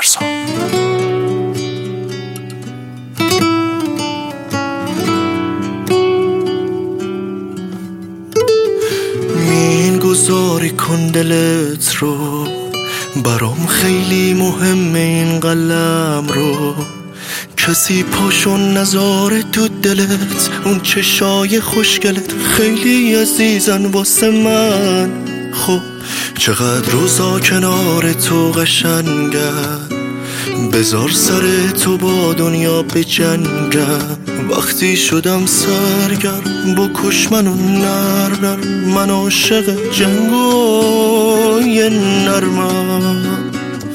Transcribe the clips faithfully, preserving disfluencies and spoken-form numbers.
ترسا. مین گذاری کن دلت رو، برام خیلی مهمه این قلم رو. کسی پاشو نذاره تو دلت، اون چشای خوشگلت خیلی عزیزن واسه من. خب چقدر روزا کنار تو قشنگم، بذار سر تو با دنیا بجنگم. وقتی شدم سرگرم بکش منو نر نر، من عاشق جنگای نرمم.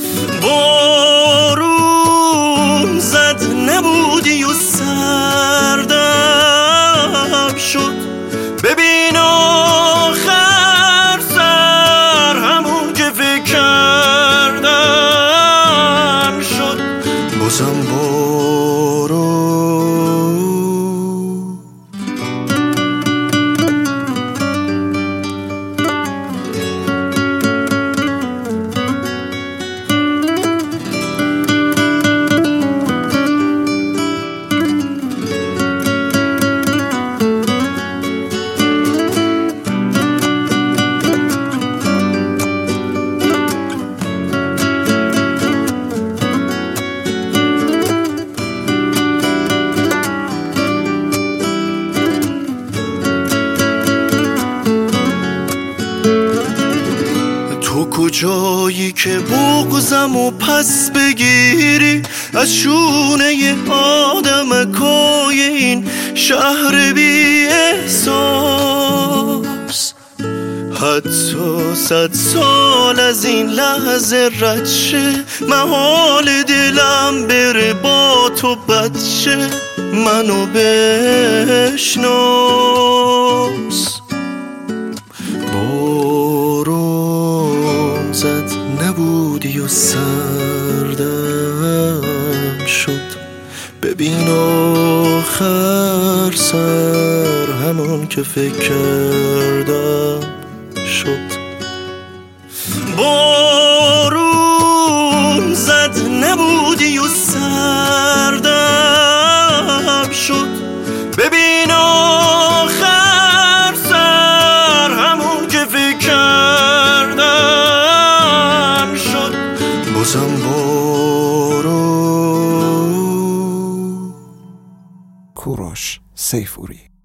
بارون زد نبودی و سردم شد، ببین آخر سر همون که فکر کردم شد. بازم بارون کجایی که بغضم و پس بگیری از شونه ی آدمکای این شهر بی احساس. حتی صد سال از این لحظه رد شه، محال دلم بره با تو بد شه. منو بشناس. بارون زد نبودی و سردم شد، ببین آخر سر همون که فکر کردم شد. بارون زد نبودی و سردم شد، ببین آخر سر همون که فکر کردم شد. بازم بارون. کوروش سیفوری.